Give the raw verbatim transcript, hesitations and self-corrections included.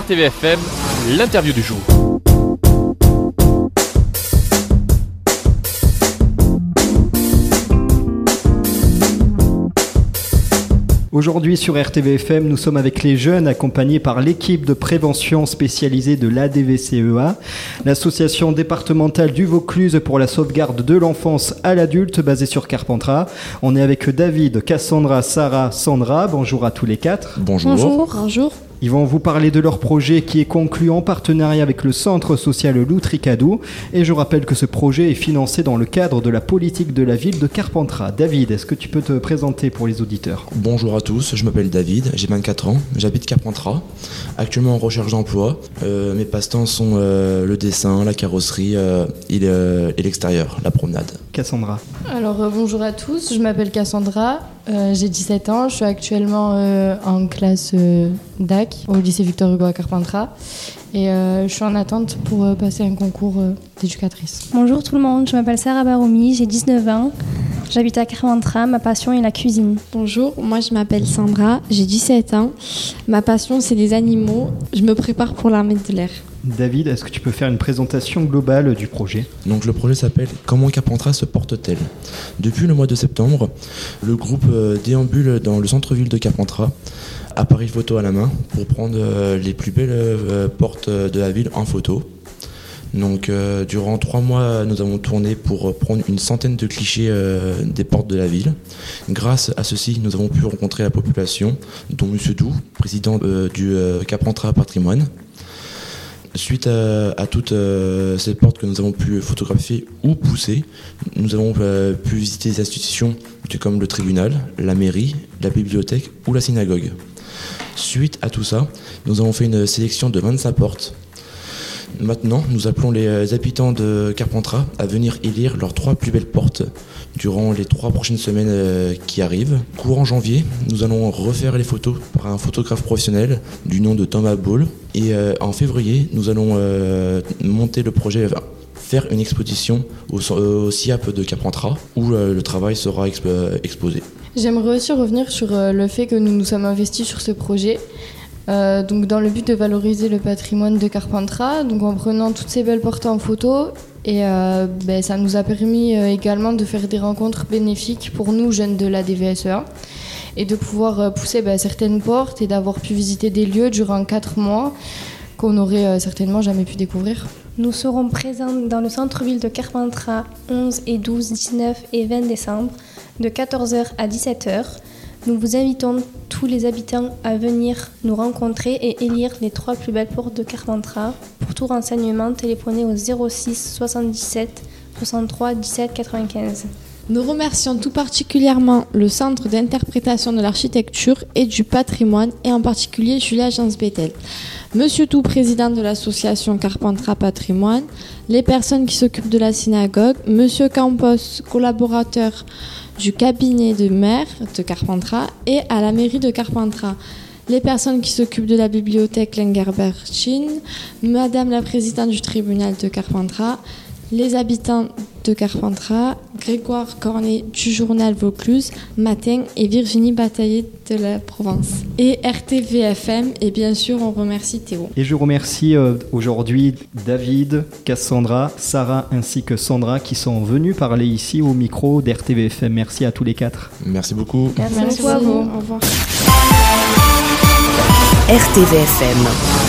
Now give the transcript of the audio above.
T V F M, l'interview du jour. Aujourd'hui sur R T V F M, nous sommes avec les jeunes accompagnés par l'équipe de prévention spécialisée de l'A D V C E A, l'association départementale du Vaucluse pour la sauvegarde de l'enfance à l'adulte basée sur Carpentras. On est avec David, Cassandra, Sarah, Sandra. Bonjour à tous les quatre. Bonjour. Bonjour. Bonjour. Ils vont vous parler de leur projet qui est conclu en partenariat avec le centre social Loutricadou. Et je rappelle que ce projet est financé dans le cadre de la politique de la ville de Carpentras. David, est-ce que tu peux te présenter pour les auditeurs ? Bonjour à tous, je m'appelle David, j'ai vingt-quatre ans, j'habite Carpentras, actuellement en recherche d'emploi. Euh, mes passe-temps sont euh, le dessin, la carrosserie euh, et, le, et l'extérieur, la promenade. Cassandra. Alors euh, bonjour à tous, je m'appelle Cassandra, euh, j'ai dix-sept ans, je suis actuellement euh, en classe euh, D A C au lycée Victor Hugo à Carpentras et euh, je suis en attente pour euh, passer un concours euh, d'éducatrice. Bonjour tout le monde, je m'appelle Sarah Baroumi, j'ai dix-neuf ans, j'habite à Carpentras, ma passion est la cuisine. Bonjour, moi je m'appelle Sandra, j'ai dix-sept ans, ma passion c'est les animaux, je me prépare pour l'armée de l'air. David, est-ce que tu peux faire une présentation globale du projet ? Donc le projet s'appelle « Comment Carpentras se porte-t-elle ?» Depuis le mois de septembre, le groupe euh, déambule dans le centre-ville de Carpentras, appareil photo à la main, pour prendre euh, les plus belles euh, portes de la ville en photo. Donc euh, durant trois mois, nous avons tourné pour prendre une centaine de clichés euh, des portes de la ville. Grâce à ceci, nous avons pu rencontrer la population, dont Monsieur Doux, président euh, du euh, Carpentras Patrimoine. Suite à, à toutes euh, ces portes que nous avons pu photographier ou pousser, nous avons euh, pu visiter des institutions comme le tribunal, la mairie, la bibliothèque ou la synagogue. Suite à tout ça, nous avons fait une sélection de vingt-cinq portes. Maintenant, nous appelons les habitants de Carpentras à venir élire leurs trois plus belles portes durant les trois prochaines semaines qui arrivent. Courant janvier, nous allons refaire les photos par un photographe professionnel du nom de Thomas Ball. Et euh, en février, nous allons euh, monter le projet, enfin, faire une exposition au, au C I A P de Carpentras où euh, le travail sera exp- exposé. J'aimerais aussi revenir sur euh, le fait que nous nous sommes investis sur ce projet. Euh, donc dans le but de valoriser le patrimoine de Carpentras, donc en prenant toutes ces belles portes en photo, et euh, ben, ça nous a permis euh, également de faire des rencontres bénéfiques pour nous jeunes de l'A D V C E A et de pouvoir euh, pousser ben, certaines portes et d'avoir pu visiter des lieux durant quatre mois qu'on n'aurait euh, certainement jamais pu découvrir. Nous serons présents dans le centre-ville de Carpentras onze et douze, dix-neuf et vingt décembre de quatorze heures à dix-sept heures. Nous vous invitons tous les habitants à venir nous rencontrer et élire les trois plus belles portes de Carpentras. Pour tout renseignement, téléphonez au zéro six soixante-dix-sept soixante-trois dix-sept quatre-vingt-quinze. Nous remercions tout particulièrement le Centre d'interprétation de l'architecture et du patrimoine et en particulier Julia Jans-Bethel. Monsieur Tout, président de l'association Carpentras Patrimoine, les personnes qui s'occupent de la synagogue, Monsieur Campos, collaborateur du cabinet de maire de Carpentras et à la mairie de Carpentras. Les personnes qui s'occupent de la bibliothèque Lengerberchin, Madame la présidente du tribunal de Carpentras, les habitants de Carpentras, Grégoire Cornet du journal Vaucluse, Matin et Virginie Bataillé de la Provence. Et R T V F M et bien sûr on remercie Théo. Et je remercie euh, aujourd'hui David, Cassandra, Sarah ainsi que Sandra qui sont venus parler ici au micro d'R T V F M. Merci à tous les quatre. Merci beaucoup. Merci, Merci à vous. Au revoir. R T V F M.